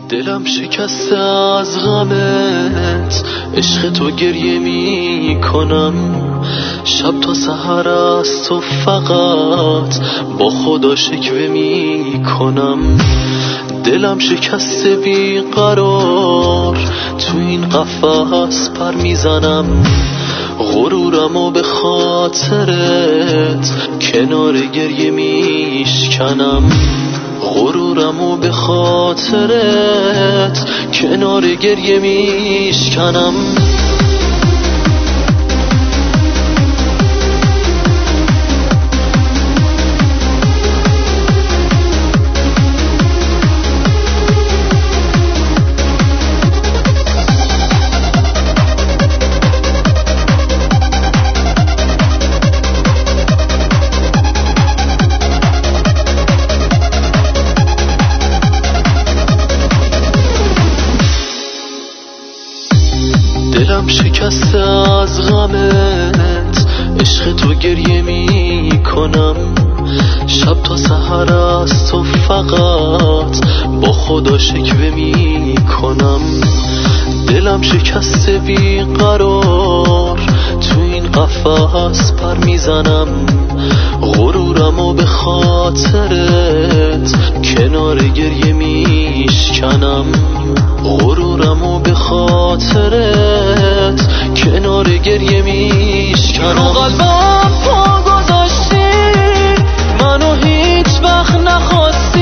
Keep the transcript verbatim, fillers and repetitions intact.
دلم شکسته از غمت، عشق تو گریه می کنم. شب تا سحر از تو فقط با خدا شکوه می کنم. دلم شکسته بی قرار، تو این قفس پر میزنم. غرورمو به خاطرت کنار گریه میشکنم. غرورمو به خاطرت کنار گریه میشکنم. دلم شکسته از غمت، عشق تو گریه می کنم. شب تا سحر از تو فقط با خدا شکوه می کنم. دلم شکسته بی قرار، تو این قفس پر میزنم. غرورمو به خاطرت کنار گریه میشکنم. غرورمو به خاطرت کنار گریه میشکنم. رو قلبم پا گذاشتی، منو هیچ وقت نخواستی.